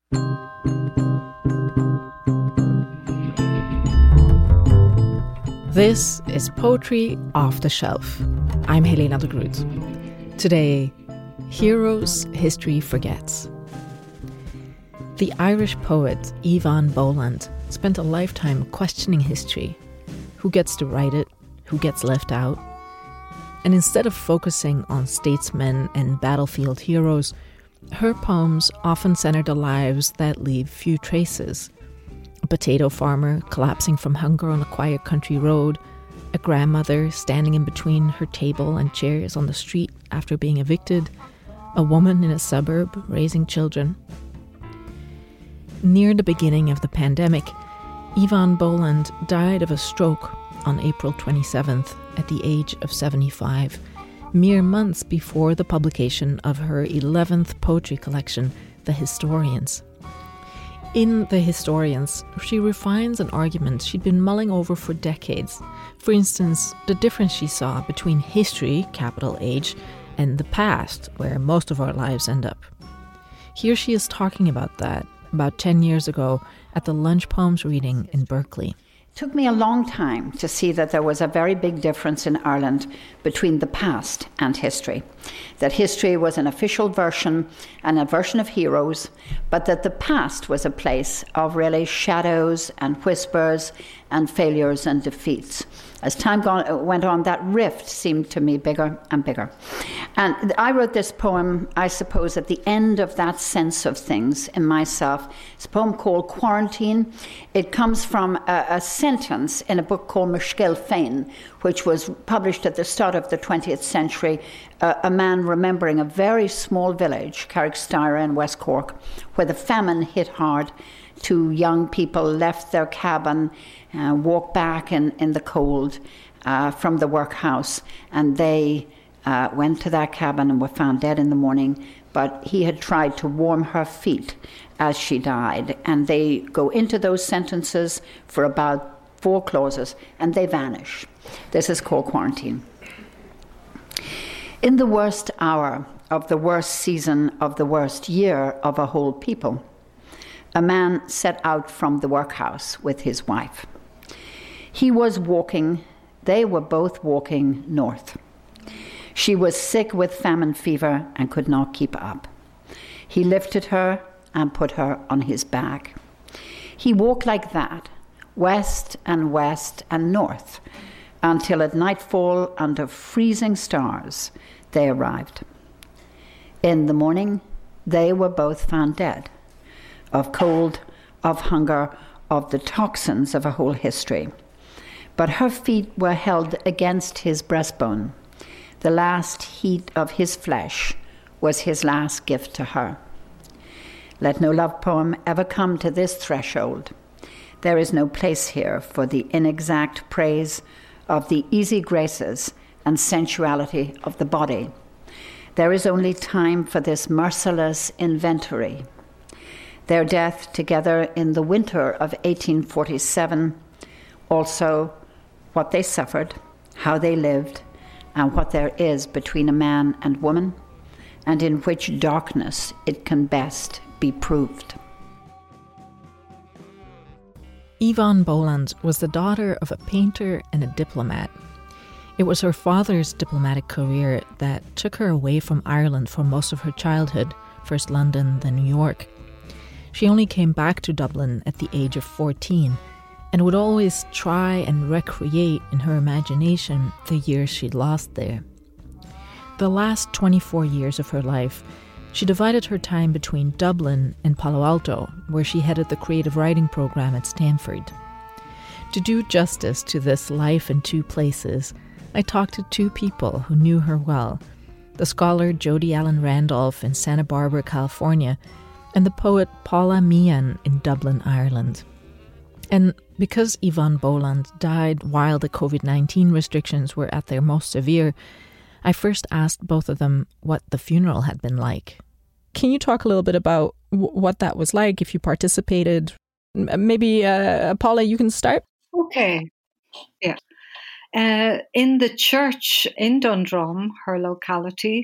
This is Poetry Off the Shelf. I'm Helena de Groot. Today, Heroes History Forgets. The Irish poet Eavan Boland spent a lifetime questioning history. Who gets to write it? Who gets left out? And instead of focusing on statesmen and battlefield heroes, her poems often centered the lives that leave few traces. A potato farmer collapsing from hunger on a quiet country road, a grandmother standing in between her table and chairs on the street after being evicted, a woman in a suburb raising children. Near the beginning of the pandemic, Eavan Boland died of a stroke on April 27th at the age of 75, mere months before the publication of her 11th poetry collection, The Historians. In The Historians, she refines an argument she'd been mulling over for decades. For instance, the difference she saw between history, capital H, and the past, where most of our lives end up. Here she is talking about that, about 10 years ago, at the Lunch Poems reading in Berkeley. It took me a long time to see that there was a very big difference in Ireland between the past and history. That history was an official version and a version of heroes, but that the past was a place of really shadows and whispers and failures and defeats. As time went on, that rift seemed to me bigger and bigger. And I wrote this poem, I suppose, at the end of that sense of things in myself. It's a poem called Quarantine. It comes from a sentence in a book called Mushkil Féin, which was published at the start of the 20th century, a man remembering a very small village, Carrickstyra in West Cork, where the famine hit hard. Two young people left their cabin, walked back in the cold from the workhouse, and they went to that cabin and were found dead in the morning, but he had tried to warm her feet as she died. And they go into those sentences for about 4 clauses, and they vanish. This is called Quarantine. In the worst hour of the worst season of the worst year of a whole people, a man set out from the workhouse with his wife. He was walking, they were both walking north. She was sick with famine fever and could not keep up. He lifted her and put her on his back. He walked like that, west and north, until at nightfall, under freezing stars, they arrived. In the morning, they were both found dead, of cold, of hunger, of the toxins of a whole history. But her feet were held against his breastbone. The last heat of his flesh was his last gift to her. Let no love poem ever come to this threshold. There is no place here for the inexact praise of the easy graces and sensuality of the body. There is only time for this merciless inventory. Their death together in the winter of 1847, also what they suffered, how they lived, and what there is between a man and woman, and in which darkness it can best be proved. Eavan Boland was the daughter of a painter and a diplomat. It was her father's diplomatic career that took her away from Ireland for most of her childhood, first London, then New York. She only came back to Dublin at the age of 14 and would always try and recreate in her imagination the years she'd lost there. The last 24 years of her life, she divided her time between Dublin and Palo Alto, where she headed the creative writing program at Stanford. To do justice to this life in 2 places, I talked to 2 people who knew her well, the scholar Jody Allen Randolph in Santa Barbara, California, and the poet Paula Meehan in Dublin, Ireland. And because Eavan Boland died while the COVID-19 restrictions were at their most severe, I first asked both of them what the funeral had been like. Can you talk a little bit about what that was like, if you participated? Maybe, Paula, you can start? Okay, yeah. In the church in Dundrum, her locality,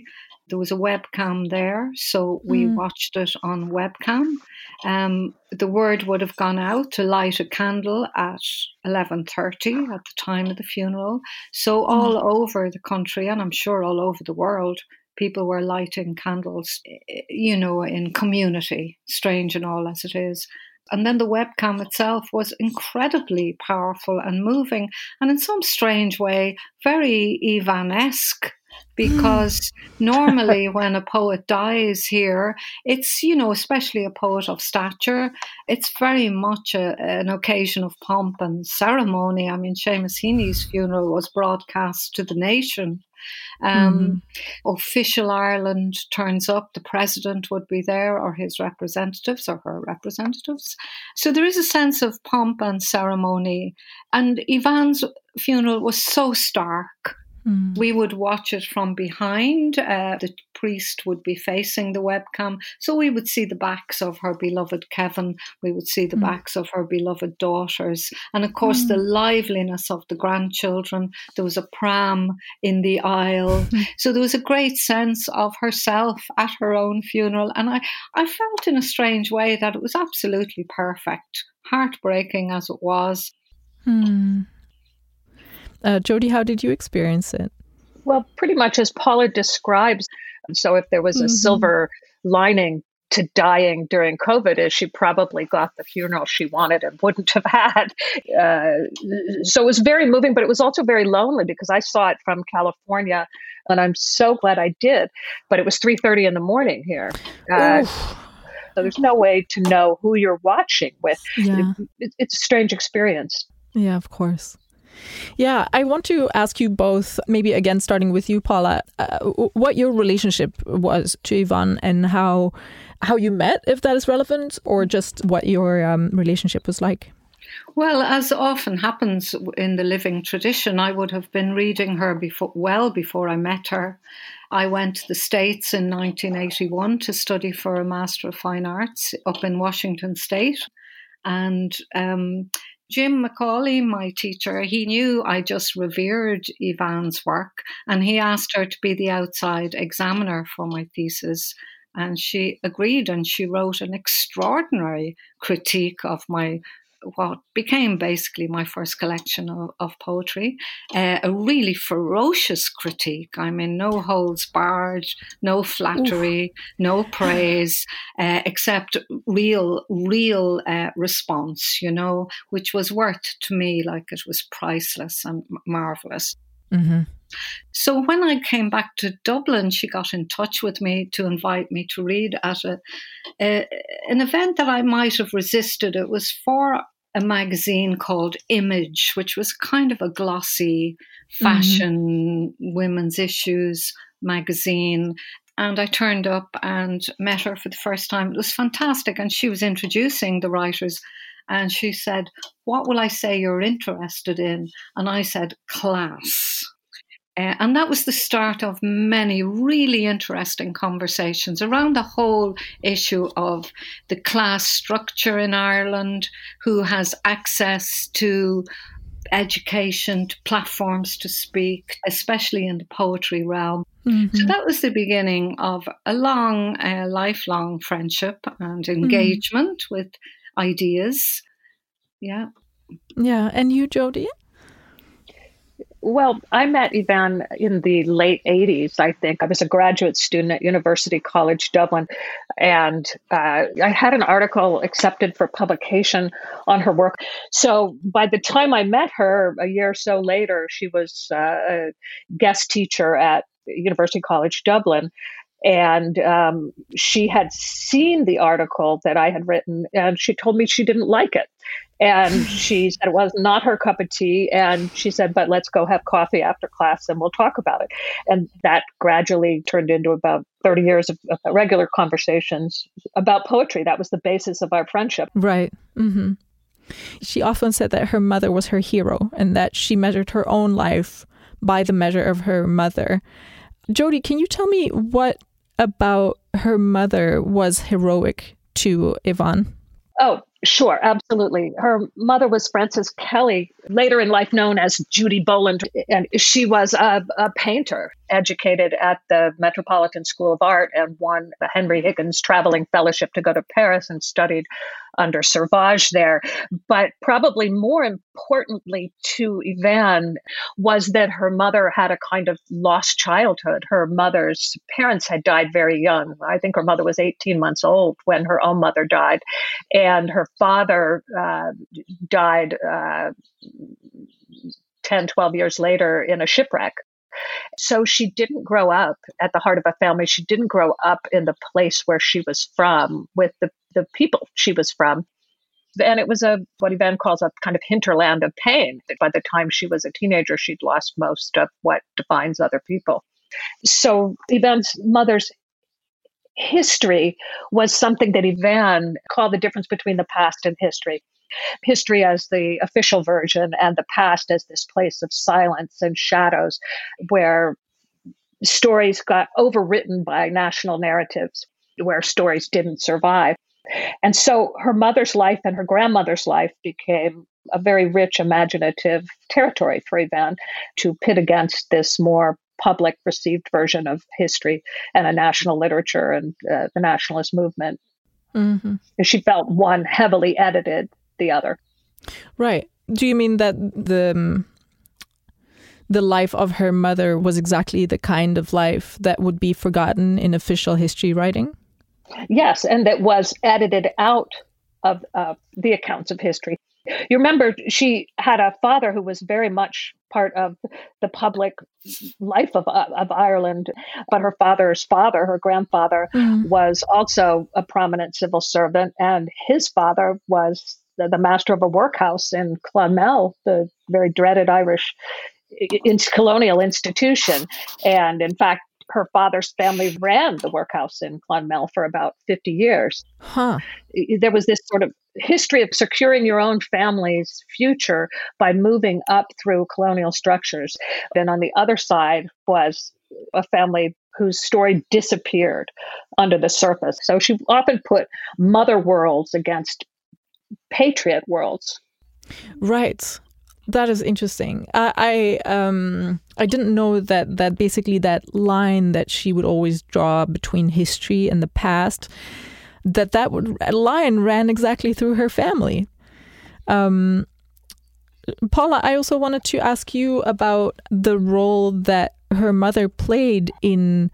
There was a webcam there, so we watched it on webcam. The word would have gone out to light a candle at 11:30 at the time of the funeral. So all over the country, and I'm sure all over the world, people were lighting candles, in community, strange and all as it is. And then the webcam itself was incredibly powerful and moving, and in some strange way, very Ivan-esque. Because normally when a poet dies here, it's, especially a poet of stature, it's very much an occasion of pomp and ceremony. I mean, Seamus Heaney's funeral was broadcast to the nation. Official Ireland turns up, the president would be there, or his representatives or her representatives. So there is a sense of pomp and ceremony. And Yvonne's funeral was so stark. We would watch it from behind. The priest would be facing the webcam. So we would see the backs of her beloved Kevin. We would see the backs of her beloved daughters. And of course, the liveliness of the grandchildren. There was a pram in the aisle. So there was a great sense of herself at her own funeral. And I felt in a strange way that it was absolutely perfect, heartbreaking as it was. Jody, how did you experience it? Well, pretty much as Paula describes. So if there was a silver lining to dying during COVID, is she probably got the funeral she wanted and wouldn't have had. So it was very moving, but it was also very lonely because I saw it from California, and I'm so glad I did. But it was 3:30 in the morning here. So there's no way to know who you're watching with. Yeah. It's a strange experience. Yeah, of course. Yeah, I want to ask you both, maybe again starting with you, Paula, what your relationship was to Yvonne and how you met, if that is relevant, or just what your relationship was like. Well, as often happens in the living tradition, I would have been reading her before I met her. I went to the States in 1981 to study for a Master of Fine Arts up in Washington State. And Jim Macaulay, my teacher, he knew I just revered Yvonne's work, and he asked her to be the outside examiner for my thesis. And she agreed, and she wrote an extraordinary critique of what became basically my first collection of poetry, a really ferocious critique. I mean, no holds barred, no flattery, no praise, except real response, which was worth to me, like it was priceless and marvellous. Mm-hmm. So when I came back to Dublin, she got in touch with me to invite me to read at an event that I might have resisted. It was for a magazine called Image, which was kind of a glossy fashion, women's issues magazine. And I turned up and met her for the first time. It was fantastic. And she was introducing the writers. And she said, "What will I say you're interested in?" And I said, "Class." And that was the start of many really interesting conversations around the whole issue of the class structure in Ireland, who has access to education, to platforms to speak, especially in the poetry realm. So that was the beginning of a long, lifelong friendship and engagement with ideas. Yeah. Yeah. And you, Jody? Well, I met Yvonne in the late 80s, I think. I was a graduate student at University College Dublin, and I had an article accepted for publication on her work. So by the time I met her, a year or so later, she was a guest teacher at University College Dublin. And she had seen the article that I had written, and she told me she didn't like it. And she said it was not her cup of tea. And she said, "But let's go have coffee after class and we'll talk about it." And that gradually turned into about 30 years of regular conversations about poetry. That was the basis of our friendship. Right. Mm-hmm. She often said that her mother was her hero and that she measured her own life by the measure of her mother. Jody, can you tell me what about her mother was heroic to Yvonne? Oh, Sure, absolutely. Her mother was Frances Kelly, later in life known as Judy Boland, and she was a painter, educated at the Metropolitan School of Art and won the Henry Higgins Traveling Fellowship to go to Paris and studied under Sauvage there. But probably more importantly to Yvan was that her mother had a kind of lost childhood. Her mother's parents had died very young. I think her mother was 18 months old when her own mother died. And her father died 10, 12 years later in a shipwreck. So she didn't grow up at the heart of a family. She didn't grow up in the place where she was from with the people she was from. And it was what Yvan calls a kind of hinterland of pain. By the time she was a teenager, she'd lost most of what defines other people. So Yvan's mother's history was something that Yvan called the difference between the past and history. History as the official version and the past as this place of silence and shadows where stories got overwritten by national narratives, where stories didn't survive. And so her mother's life and her grandmother's life became a very rich, imaginative territory for Yvan to pit against this more public received version of history and a national literature and the nationalist movement. Mm-hmm. She felt one heavily edited the other. Right. Do you mean that the life of her mother was exactly the kind of life that would be forgotten in official history writing? Yes, and that was edited out of the accounts of history. You remember she had a father who was very much part of the public life of Ireland, but her father's father, her grandfather, was also a prominent civil servant, and his father was the master of a workhouse in Clonmel, the very dreaded Irish colonial institution. And in fact, her father's family ran the workhouse in Clonmel for about 50 years. Huh. There was this sort of history of securing your own family's future by moving up through colonial structures. And on the other side was a family whose story disappeared under the surface. So she often put mother worlds against patriot worlds. Right. That is interesting. I didn't know that basically that line that she would always draw between history and the past, that line ran exactly through her family. Paula, I also wanted to ask you about the role that her mother played in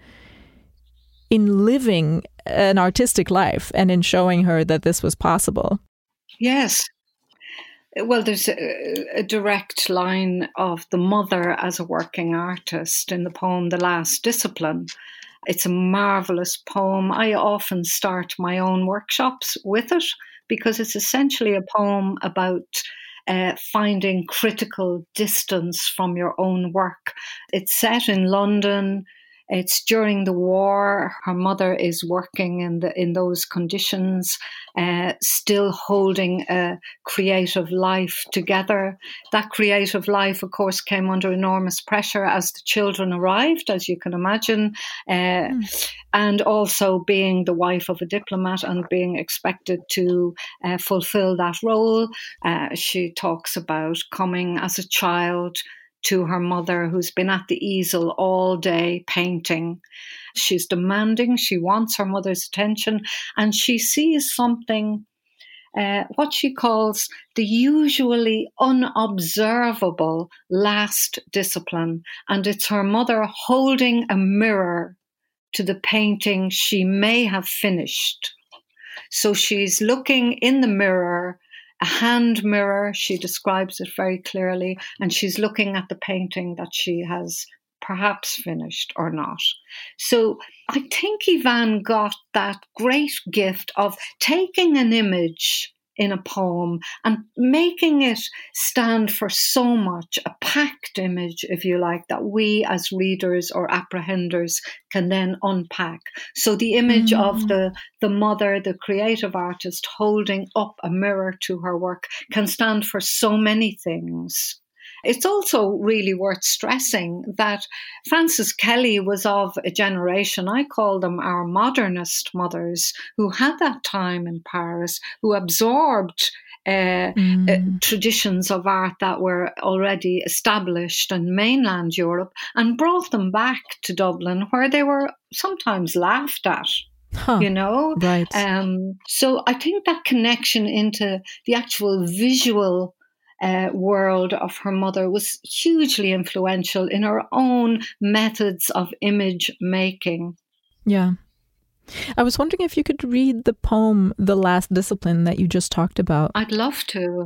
living an artistic life and in showing her that this was possible. Yes. Well, there's a direct line of the mother as a working artist in the poem The Last Discipline. It's a marvelous poem. I often start my own workshops with it because it's essentially a poem about finding critical distance from your own work. It's set in London. It's during the war. Her mother is working in those conditions, still holding a creative life together. That creative life, of course, came under enormous pressure as the children arrived, as you can imagine, and also being the wife of a diplomat and being expected to fulfill that role. She talks about coming as a child to her mother, who's been at the easel all day painting. She's demanding, she wants her mother's attention, and she sees something, what she calls the usually unobservable last discipline. And it's her mother holding a mirror to the painting she may have finished. So she's looking in the mirror, a hand mirror, she describes it very clearly, and she's looking at the painting that she has perhaps finished or not. So I think Yvan got that great gift of taking an image in a poem and making it stand for so much, a packed image, if you like, that we as readers or apprehenders can then unpack. So the image of the mother, the creative artist, holding up a mirror to her work can stand for so many things. It's also really worth stressing that Frances Kelly was of a generation, I call them our modernist mothers, who had that time in Paris, who absorbed traditions of art that were already established in mainland Europe and brought them back to Dublin, where they were sometimes laughed at. Huh, right. So I think that connection into the actual visual world of her mother was hugely influential in her own methods of image making. Yeah. I was wondering if you could read the poem, The Last Discipline, that you just talked about. I'd love to.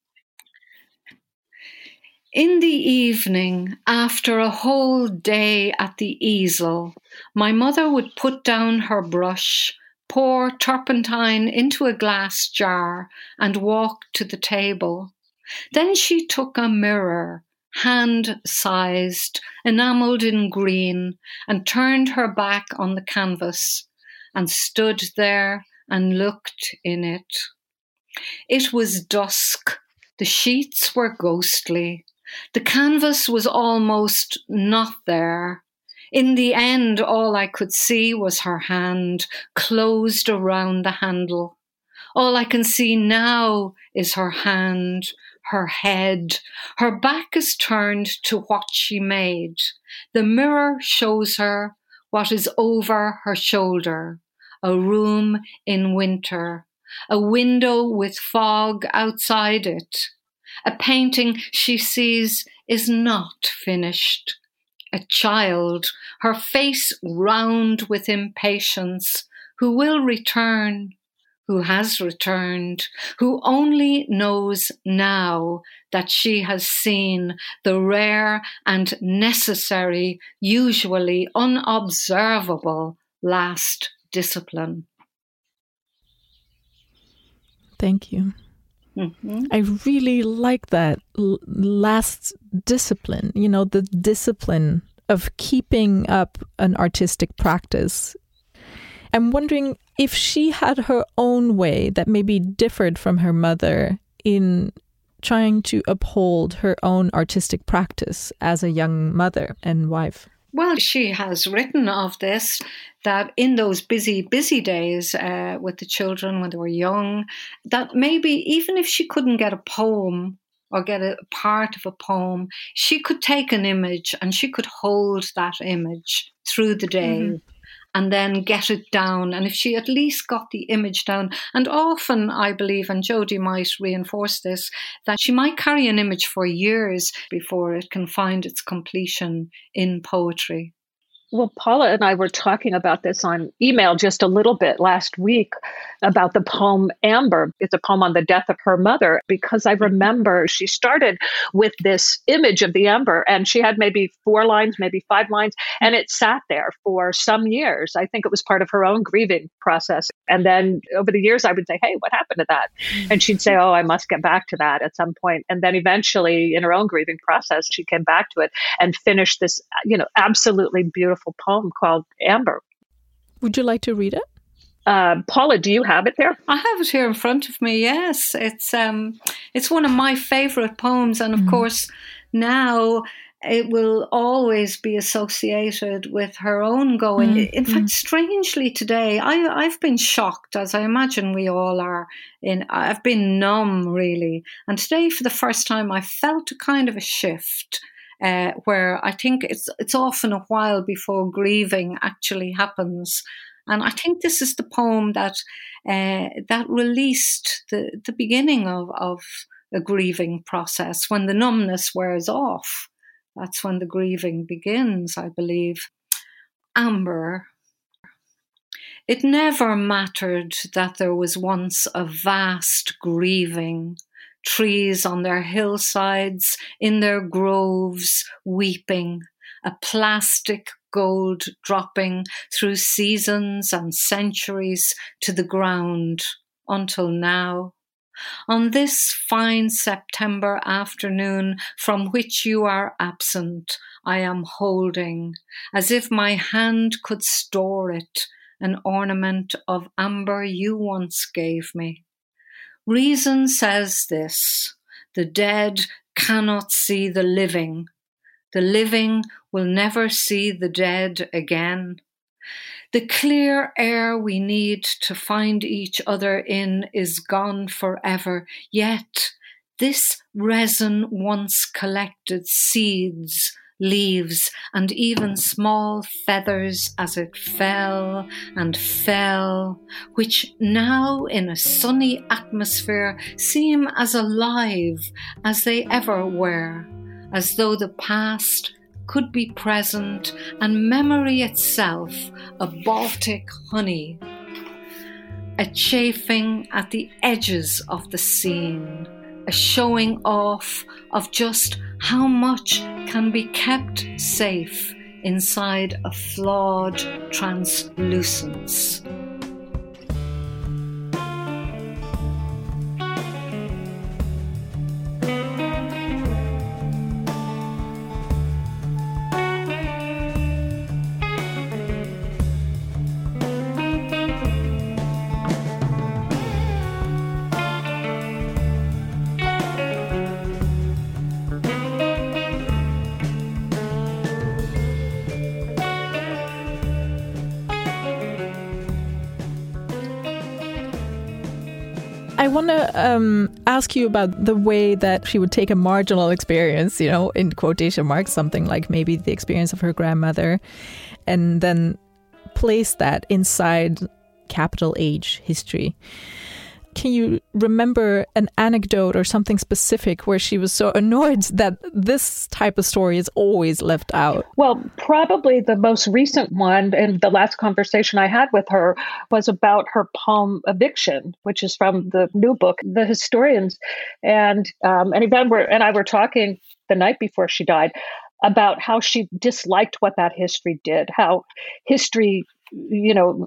In the evening, after a whole day at the easel, my mother would put down her brush, pour turpentine into a glass jar, and walk to the table. Then she took a mirror, hand-sized, enamelled in green, and turned her back on the canvas, and stood there and looked in it. It was dusk. The sheets were ghostly. The canvas was almost not there. In the end, all I could see was her hand closed around the handle. All I can see now is her hand, her head. Her back is turned to what she made. The mirror shows her what is over her shoulder. A room in winter, a window with fog outside it. A painting she sees is not finished. A child, her face round with impatience, who will return, who has returned, who only knows now that she has seen the rare and necessary, usually unobservable last discipline. Thank you. Mm-hmm. I really like that last discipline, the discipline of keeping up an artistic practice. I'm wondering if she had her own way that maybe differed from her mother in trying to uphold her own artistic practice as a young mother and wife. Well, she has written of this, that in those busy days with the children when they were young, that maybe even if she couldn't get a poem or get a part of a poem, she could take an image and she could hold that image through the day. Mm-hmm. And then get it down. And if she at least got the image down, and often I believe, and Jodie might reinforce this, that she might carry an image for years before it can find its completion in poetry. Well, Paula and I were talking about this on email just a little bit last week about the poem Amber. It's a poem on the death of her mother, because I remember she started with this image of the amber and she had maybe 4 lines, maybe 5 lines, and it sat there for some years. I think it was part of her own grieving process. And then over the years, I would say, hey, what happened to that? And she'd say, oh, I must get back to that at some point. And then eventually in her own grieving process, she came back to it and finished this, absolutely beautiful poem called Amber. Would you like to read it? Paula, do you have it there? I have it here in front of me, yes. It's one of my favourite poems, and of course now it will always be associated with her own going. In fact, strangely today, I've been shocked, as I imagine we all are. I've been numb, really. And today, for the first time, I felt a kind of a shift. Where I think it's often a while before grieving actually happens. And I think this is the poem that released the beginning of a grieving process. When the numbness wears off, that's when the grieving begins, I believe. Amber. It never mattered that there was once a vast grieving, trees on their hillsides, in their groves, weeping, a plastic gold dropping through seasons and centuries to the ground until now. On this fine September afternoon from which you are absent, I am holding, as if my hand could store it, an ornament of amber you once gave me. Reason says this: the dead cannot see the living. The living will never see the dead again. The clear air we need to find each other in is gone forever, yet this resin once collected seeds, leaves, and even small feathers as it fell and fell, which now in a sunny atmosphere seem as alive as they ever were, as though the past could be present and memory itself a Baltic honey, a chafing at the edges of the scene, a showing off of just how much can be kept safe inside a flawed translucence. I want to ask you about the way that she would take a marginal experience, you know, in quotation marks, something like maybe the experience of her grandmother, and then place that inside capital H history. Can you remember an anecdote or something specific where she was so annoyed that this type of story is always left out? Well, probably the most recent one, and the last conversation I had with her was about her poem Eviction, which is from the new book, The Historians. And Yvonne and I were talking the night before she died about how she disliked what that history did, how history, you know,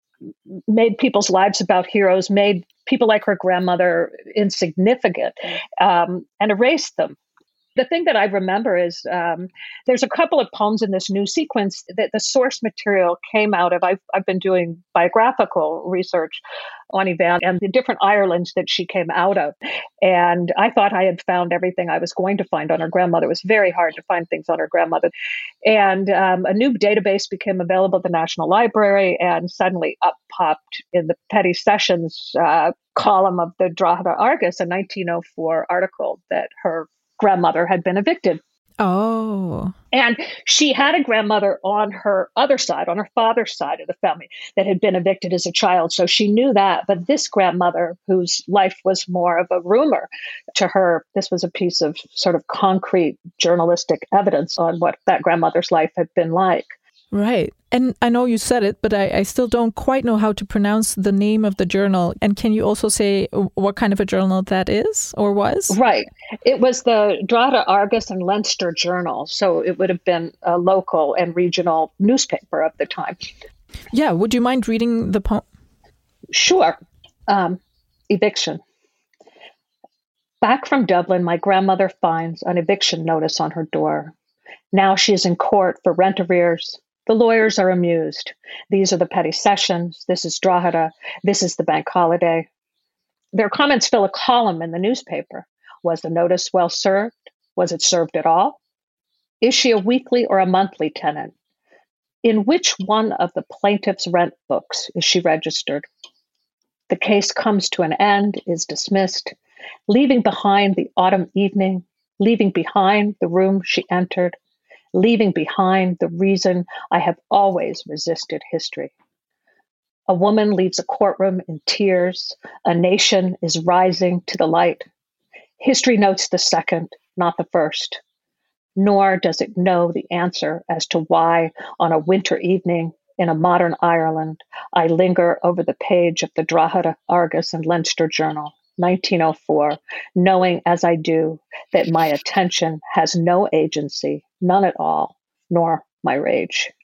made people's lives about heroes, made people like her grandmother insignificant, and erased them. The thing that I remember is there's a couple of poems in this new sequence that the source material came out of. I've been doing biographical research on Yvonne and the different Irelands that she came out of. And I thought I had found everything I was going to find on her grandmother. It was very hard to find things on her grandmother. And a new database became available at the National Library, and suddenly up popped in the Petty Sessions column of the Drogheda Argus a 1904 article that her grandmother had been evicted. Oh. And she had a grandmother on her other side, on her father's side of the family, that had been evicted as a child. So she knew that. But this grandmother, whose life was more of a rumor to her, this was a piece of sort of concrete journalistic evidence on what that grandmother's life had been like. Right. And I know you said it, but I still don't quite know how to pronounce the name of the journal. And can you also say what kind of a journal that is or was? Right. It was the Drogheda Argus and Leinster Journal. So it would have been a local and regional newspaper of the time. Yeah. Would you mind reading the poem? Sure. Eviction. Back from Dublin, my grandmother finds an eviction notice on her door. Now she is in court for rent arrears. The lawyers are amused. These are the Petty Sessions. This is Drogheda. This is the bank holiday. Their comments fill a column in the newspaper. Was the notice well served? Was it served at all? Is she a weekly or a monthly tenant? In which one of the plaintiff's rent books is she registered? The case comes to an end, is dismissed, leaving behind the autumn evening, leaving behind the room she entered, leaving behind the reason I have always resisted history. A woman leaves a courtroom in tears. A nation is rising to the light. History notes the second, not the first. Nor does it know the answer as to why, on a winter evening in a modern Ireland, I linger over the page of the Drogheda Argus and Leinster Journal, 1904, knowing as I do that my attention has no agency, none at all, nor my rage.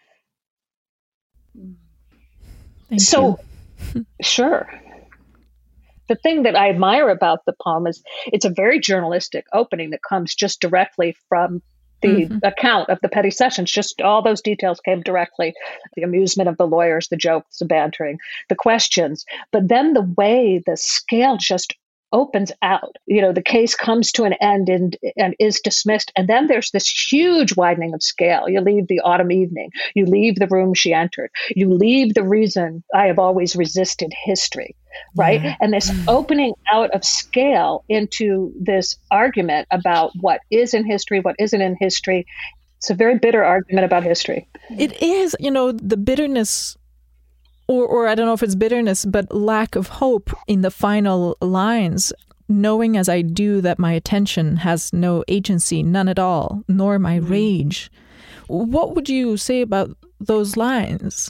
Thank you. Sure. The thing that I admire about the poem is it's a very journalistic opening that comes just directly from the account of the Petty Sessions. Just all those details came directly. The amusement of the lawyers, the jokes, the bantering, the questions. But then the way the scale just opens out. The case comes to an end and is dismissed. And then there's this huge widening of scale. You leave the autumn evening. You leave the room she entered. You leave the reason I have always resisted history, right? Yeah. And this opening out of scale into this argument about what is in history, what isn't in history. It's a very bitter argument about history. It is, the bitterness, or I don't know if it's bitterness, but lack of hope in the final lines, knowing as I do that my attention has no agency, none at all, nor my rage. What would you say about those lines?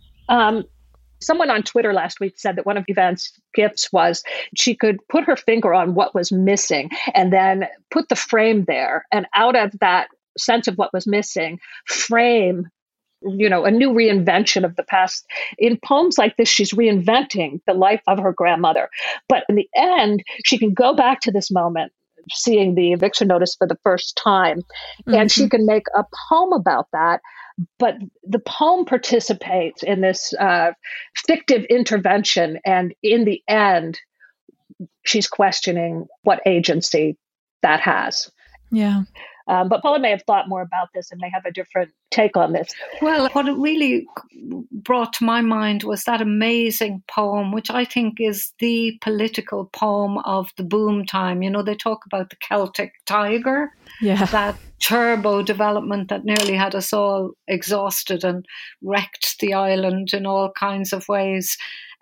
Someone on Twitter last week said that one of Yvonne's gifts was she could put her finger on what was missing and then put the frame there. And out of that sense of what was missing, frame, a new reinvention of the past. In poems like this, she's reinventing the life of her grandmother. But in the end, she can go back to this moment, seeing the eviction notice for the first time, and she can make a poem about that. But the poem participates in this fictive intervention. And in the end, she's questioning what agency that has. Yeah. But Paula may have thought more about this and may have a different take on this. Well, what it really brought to my mind was that amazing poem, which I think is the political poem of the boom time. They talk about the Celtic tiger, that turbo development that nearly had us all exhausted and wrecked the island in all kinds of ways.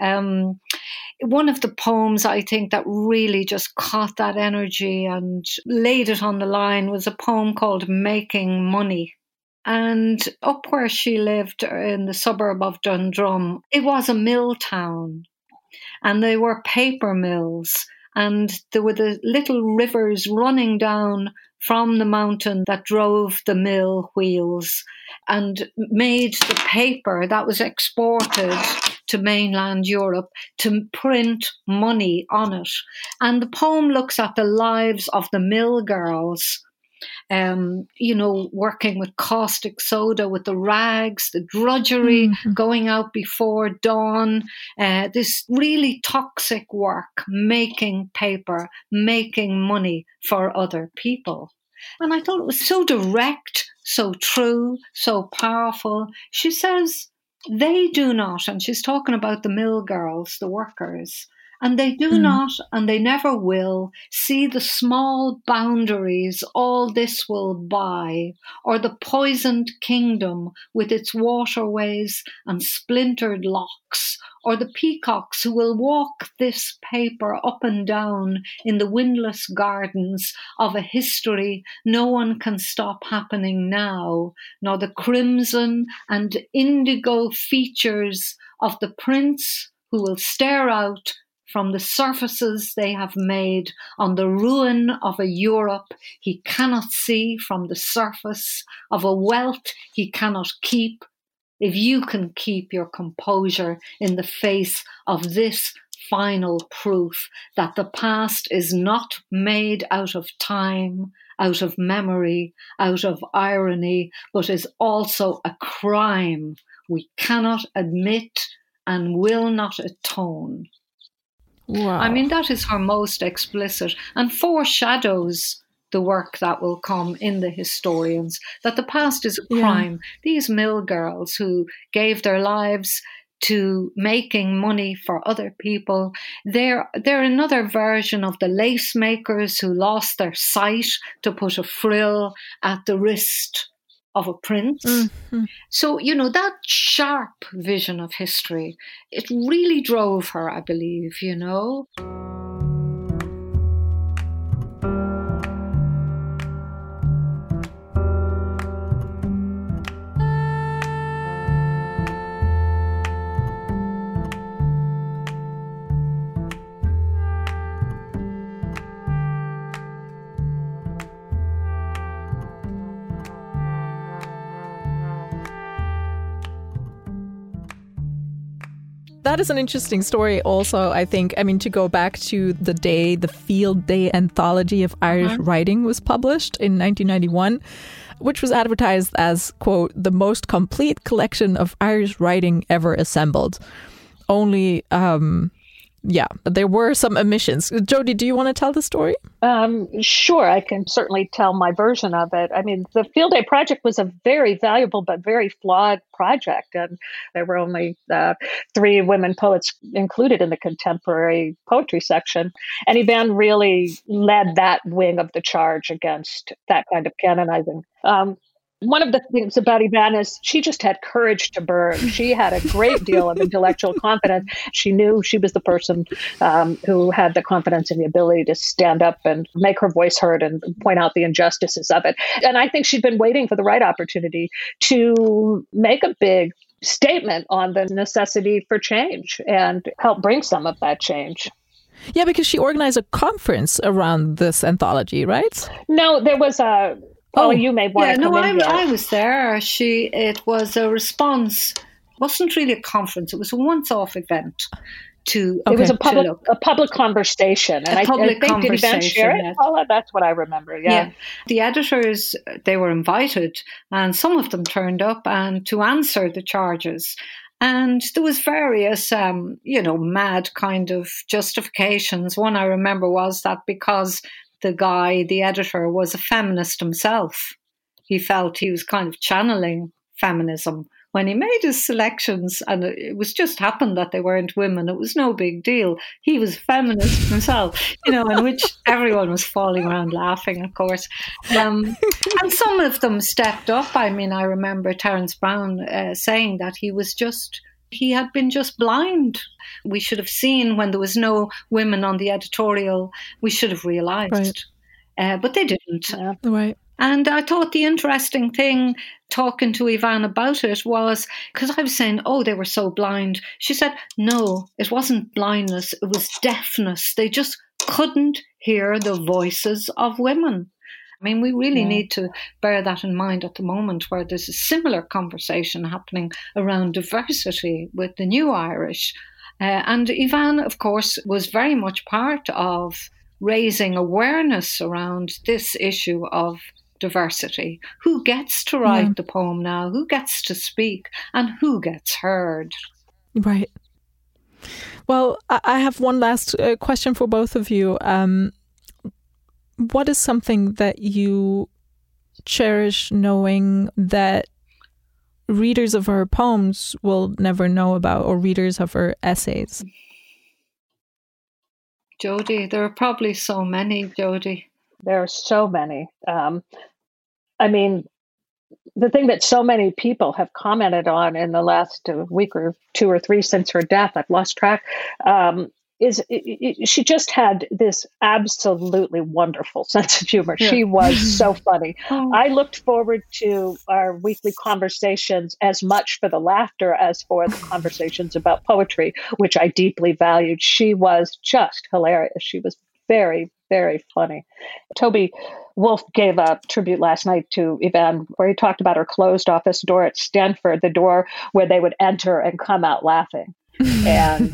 One of the poems, I think, that really just caught that energy and laid it on the line was a poem called Making Money. And up where she lived in the suburb of Dundrum, it was a mill town. And they were paper mills. And there were the little rivers running down from the mountain that drove the mill wheels and made the paper that was exported to mainland Europe to print money on it. And the poem looks at the lives of the mill girls, working with caustic soda, with the rags, the drudgery, going out before dawn, this really toxic work, making paper, making money for other people. And I thought it was so direct, so true, so powerful. She says, they do not, and she's talking about the mill girls, the workers, and they do not, and they never will, see the small boundaries all this will buy, or the poisoned kingdom with its waterways and splintered locks, or the peacocks who will walk this paper up and down in the windless gardens of a history no one can stop happening now, nor the crimson and indigo features of the prince who will stare out from the surfaces they have made on the ruin of a Europe he cannot see from the surface, of a wealth he cannot keep. If you can keep your composure in the face of this final proof that the past is not made out of time, out of memory, out of irony, but is also a crime we cannot admit and will not atone. Wow. I mean, that is her most explicit and foreshadows the work that will come in the historians, that the past is a crime. Yeah. These mill girls who gave their lives to making money for other people, they're another version of the lace makers who lost their sight to put a frill at the wrist of a prince. So, that sharp vision of history, it really drove her, I believe, That is an interesting story also, I think. I mean, to go back to the day the Field Day Anthology of Irish Writing was published in 1991, which was advertised as, quote, the most complete collection of Irish writing ever assembled. Only there were some omissions. Jody, do you want to tell the story? Sure, I can certainly tell my version of it. I mean, the Field Day Project was a very valuable but very flawed project, and there were only 3 women poets included in the contemporary poetry section. And Yvonne really led that wing of the charge against that kind of canonizing. One of the things about Yvonne is she just had courage to burn. She had a great deal of intellectual confidence. She knew she was the person who had the confidence and the ability to stand up and make her voice heard and point out the injustices of it. And I think she'd been waiting for the right opportunity to make a big statement on the necessity for change and help bring some of that change. Yeah, because she organized a conference around this anthology, right? No, there was a... Oh, you may want to come in here. I was there. It was a response. It wasn't really a conference. It was a once-off event. It was a public conversation. And I think, did Yvonne share it, Paula? That's what I remember, yeah. The editors, they were invited, and some of them turned up and to answer the charges. And there was various, mad kind of justifications. One I remember was that because the editor, was a feminist himself. He felt he was kind of channeling feminism when he made his selections, and it was just happened that they weren't women. It was no big deal. He was a feminist himself, in which everyone was falling around laughing, of course. And some of them stepped up. I mean, I remember Terence Brown saying that he had been just blind. We should have seen when there was no women on the editorial. We should have realised. Right. But they didn't. Yeah. Right. And I thought the interesting thing talking to Yvonne about it was, because I was saying, they were so blind. She said, no, it wasn't blindness. It was deafness. They just couldn't hear the voices of women. I mean, we really need to bear that in mind at the moment, where there's a similar conversation happening around diversity with the New Irish. And Yvonne, of course, was very much part of raising awareness around this issue of diversity. Who gets to write the poem now? Who gets to speak? And who gets heard? Right. Well, I have one last question for both of you. What is something that you cherish knowing that readers of her poems will never know about, or readers of her essays? Jody, there are probably so many, Jody. There are so many. I mean, the thing that so many people have commented on in the last week or 2 or 3 since her death, I've lost track, is she just had this absolutely wonderful sense of humor. Yeah. She was so funny. I looked forward to our weekly conversations as much for the laughter as for the conversations about poetry, which I deeply valued. She was just hilarious. She was very, very funny. Toby Wolf gave a tribute last night to Yvonne, where he talked about her closed office door at Stanford, the door where they would enter and come out laughing. And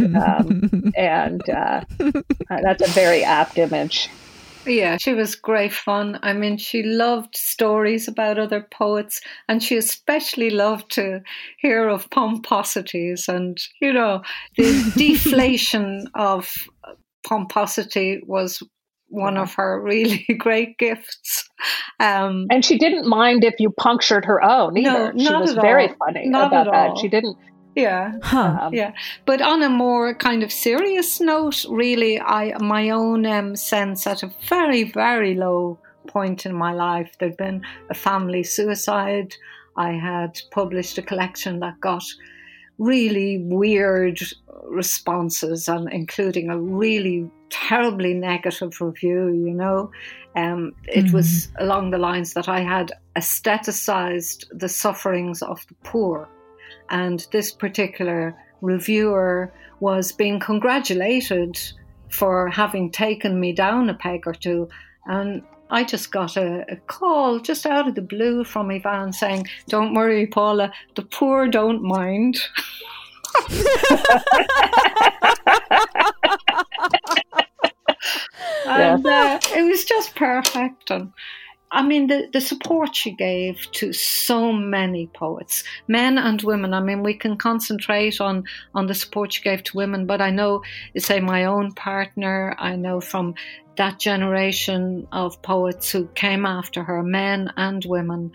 that's a very apt image. Yeah, she was great fun. I mean, she loved stories about other poets, and she especially loved to hear of pomposities and, the deflation of pomposity was one of her really great gifts. And she didn't mind if you punctured her own either. No, she was very funny about that. She didn't. Yeah. Yeah. But on a more kind of serious note, really, my own sense at a very, very low point in my life, there'd been a family suicide. I had published a collection that got really weird responses, and including a really terribly negative review, It was along the lines that I had aestheticized the sufferings of the poor. And this particular reviewer was being congratulated for having taken me down a peg or two. And I just got a call just out of the blue from Yvonne saying, "Don't worry, Paula, the poor don't mind." And it was just perfect. And I mean, the support she gave to so many poets, men and women. I mean, we can concentrate on the support she gave to women, but I know, say, my own partner, I know from that generation of poets who came after her, men and women,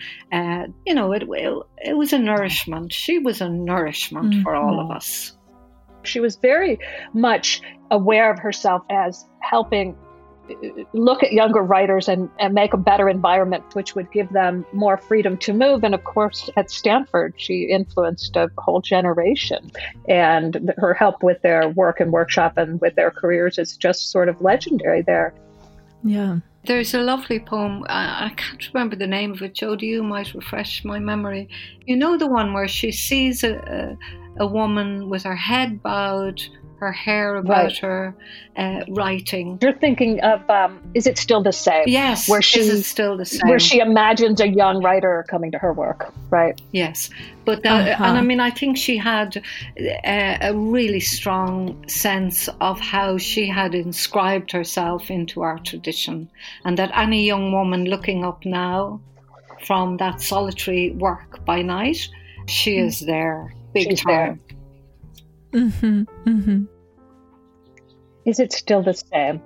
it was a nourishment. She was a nourishment for all of us. She was very much aware of herself as helping look at younger writers and make a better environment, which would give them more freedom to move. And of course, at Stanford, she influenced a whole generation. And her help with their work and workshop and with their careers is just sort of legendary there. Yeah. There's a lovely poem, I can't remember the name of it. Jodie, you might refresh my memory. You know the one where she sees a woman with her head bowed, her hair about her, writing. You're thinking of Is It Still the Same? Yes, where she, Is It Still the Same? Where she imagines a young writer coming to her work, right? Yes, but and I mean, I think she had a really strong sense of how she had inscribed herself into our tradition, and that any young woman looking up now from that solitary work by night, she is there, big time. Mm-hmm, mm-hmm. Is it still the same?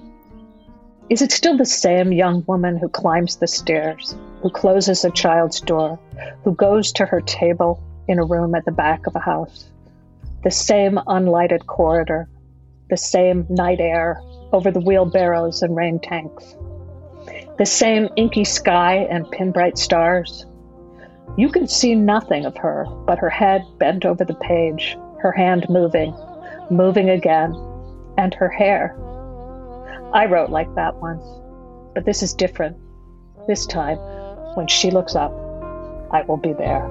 Is it still the same young woman who climbs the stairs, who closes a child's door, who goes to her table in a room at the back of a house? The same unlighted corridor, the same night air over the wheelbarrows and rain tanks, the same inky sky and pinbright stars. You can see nothing of her but her head bent over the page, her hand moving again, and her hair. I wrote like that once, but this is different. This time, when she looks up, I will be there.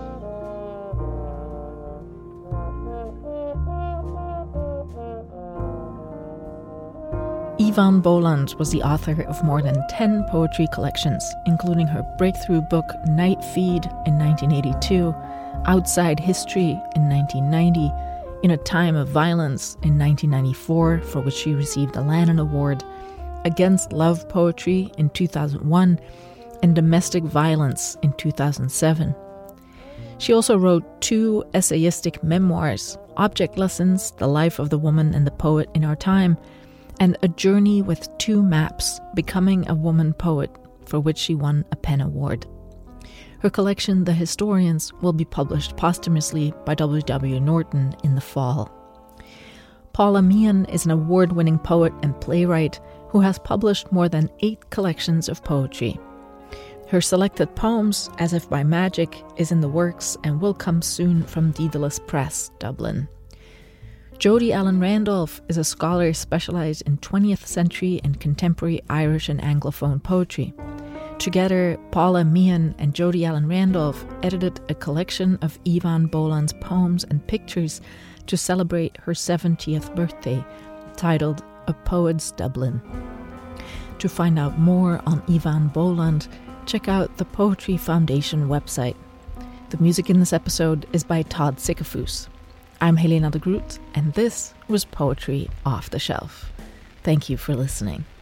Yvonne Boland was the author of more than 10 poetry collections, including her breakthrough book Night Feed in 1982, Outside History in 1990, In a Time of Violence in 1994, for which she received a Lannan Award, Against Love Poetry in 2001, and Domestic Violence in 2007. She also wrote 2 essayistic memoirs, Object Lessons, The Life of the Woman and the Poet in Our Time, and A Journey with 2 Maps, Becoming a Woman Poet, for which she won a PEN Award. Her collection, The Historians, will be published posthumously by W.W. Norton in the fall. Paula Meehan is an award-winning poet and playwright who has published more than 8 collections of poetry. Her selected poems, As If by Magic, is in the works and will come soon from Daedalus Press, Dublin. Jodie Allen Randolph is a scholar specialised in 20th century and contemporary Irish and Anglophone poetry. Together, Paula Meehan and Jodie Allen Randolph edited a collection of Yvonne Boland's poems and pictures to celebrate her 70th birthday, titled A Poet's Dublin. To find out more on Yvonne Boland, check out the Poetry Foundation website. The music in this episode is by Todd Sikafus. I'm Helena de Groot, and this was Poetry Off the Shelf. Thank you for listening.